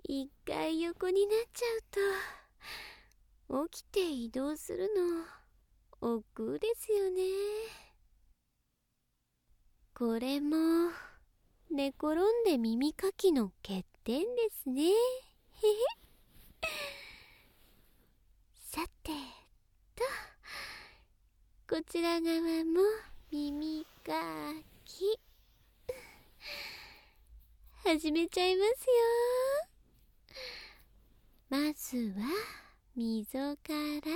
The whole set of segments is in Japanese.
一回横になっちゃうと起きて移動するの億劫ですよね。これも寝転んで耳かきの欠点ですね。へへ。さてと、こちら側も耳かき始めちゃいますよ。まずは溝から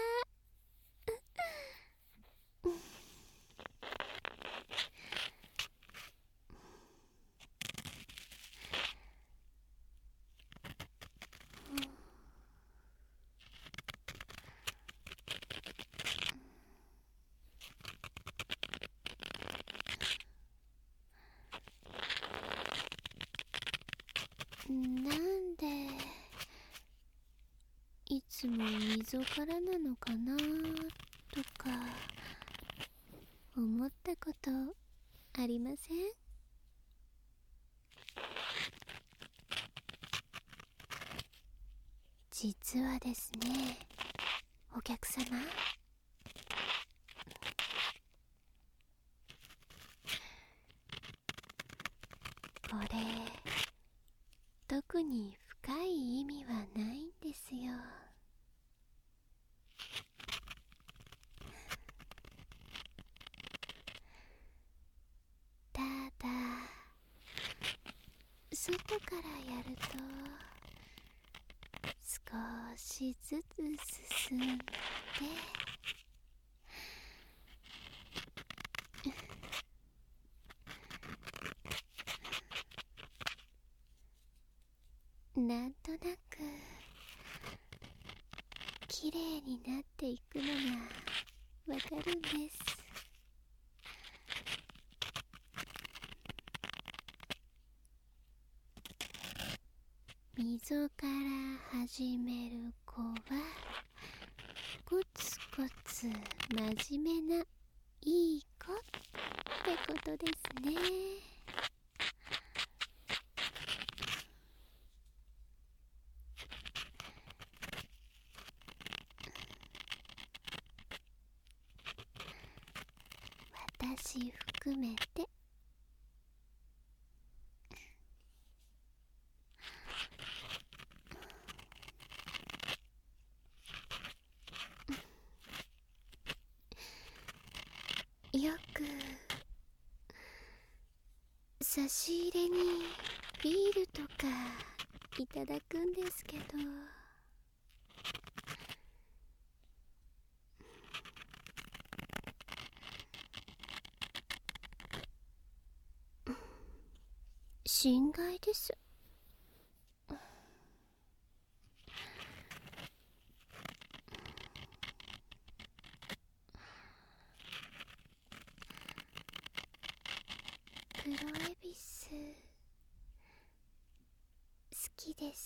なんでいつも溝からなのかなとか思ったことありません？実はですね、お客様、これ特に深い意味はないんですよ。ただ外からやると少しずつ進んでなんとなく綺麗になっていくのがわかるんです。溝から始める子はコツコツ真面目ないい子ってことですね。私含めてよく差し入れにビールとかいただくんですけど、心外です。黒エビス好きです。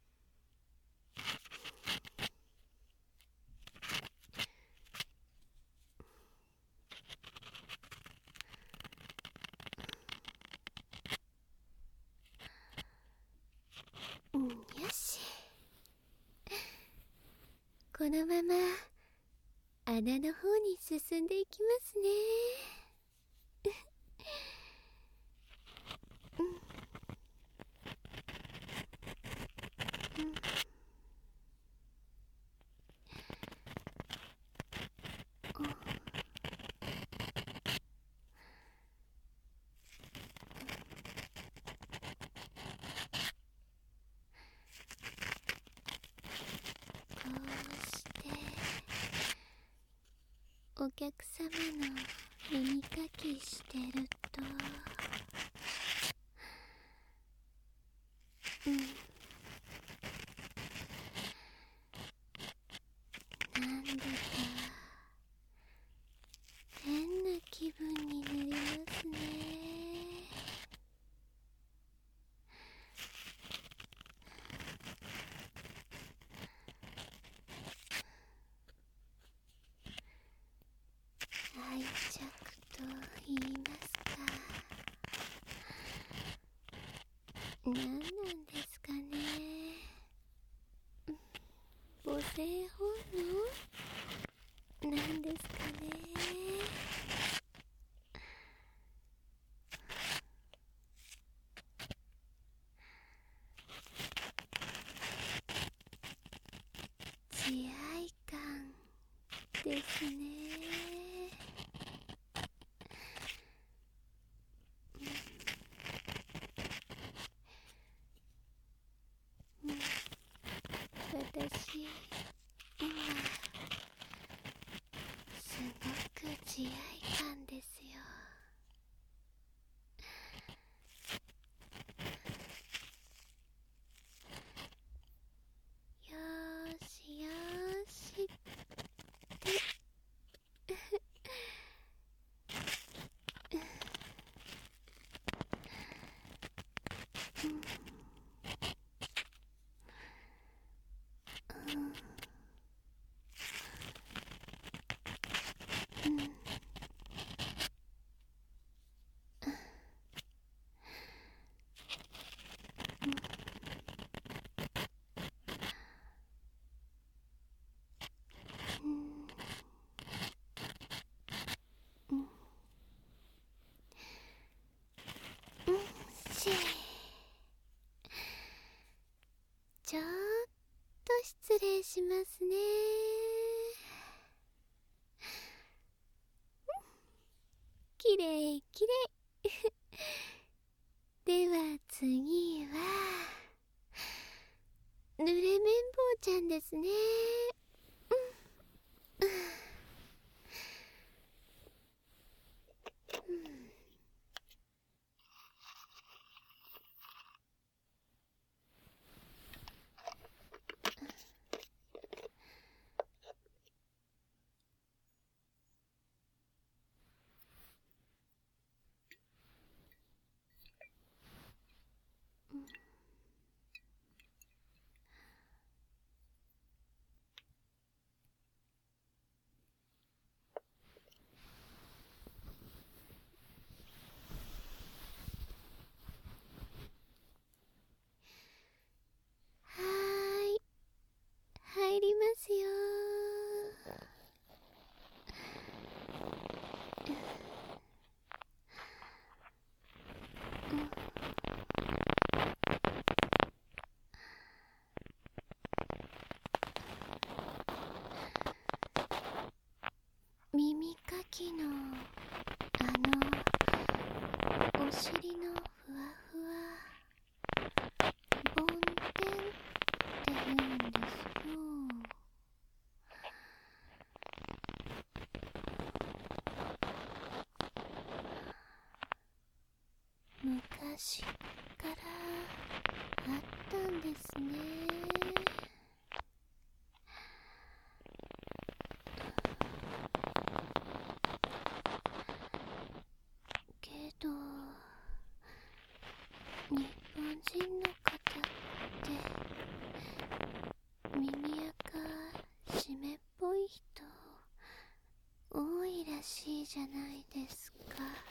よし、このまま穴の方に進んでいきますね。こうしてお客様の耳かきしてると、なんだか変な気分になりますね。愛着と言いますか、何なんですかね。 愛感ですね。私今すごく慈愛感ですよ。よーしよーしってちょっと失礼しますね。きれいきれい。では次は濡れ綿棒ちゃんですね。はーい、入りますよ。耳かきのお尻のふわふわ梵天って言うんですよ。昔からあったんですね。けど日本人の方って耳垢湿っぽい人多いらしいじゃないですか。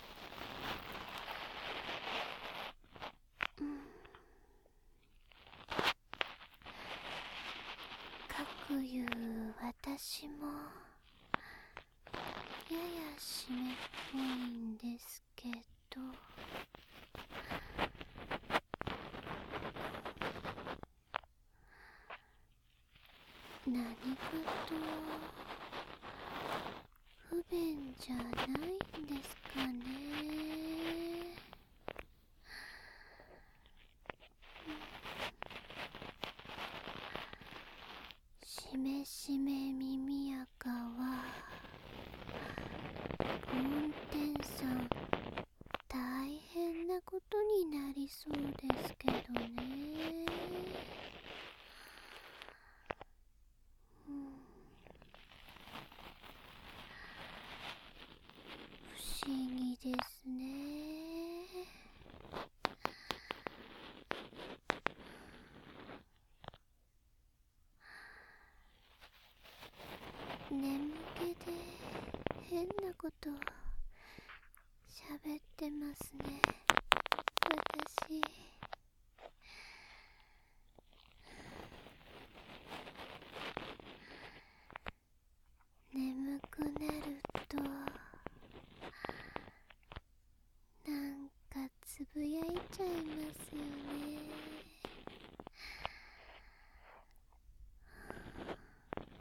かくいう私もやや湿っぽいんですけど、何かと不便じゃないんですかね。しめしめ耳垢は運転さん大変なことになりそうですけどね。不思議ですね。眠気で変なこと喋ってますね、私。眠くなるとなんかつぶやいちゃいますよね。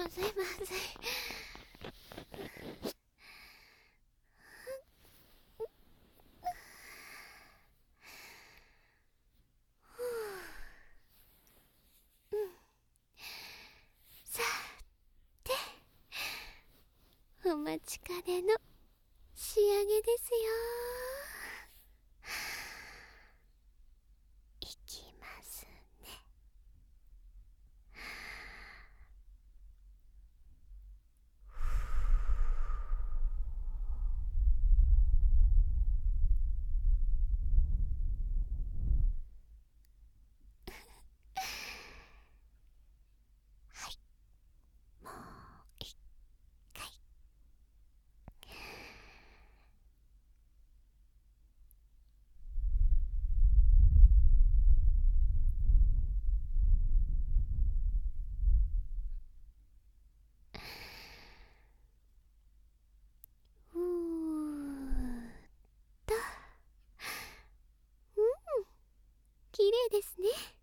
まずいまずい。さて、お待ちかねの仕上げですよ。いきますね。はい、もう一回。うーっと、綺麗ですね。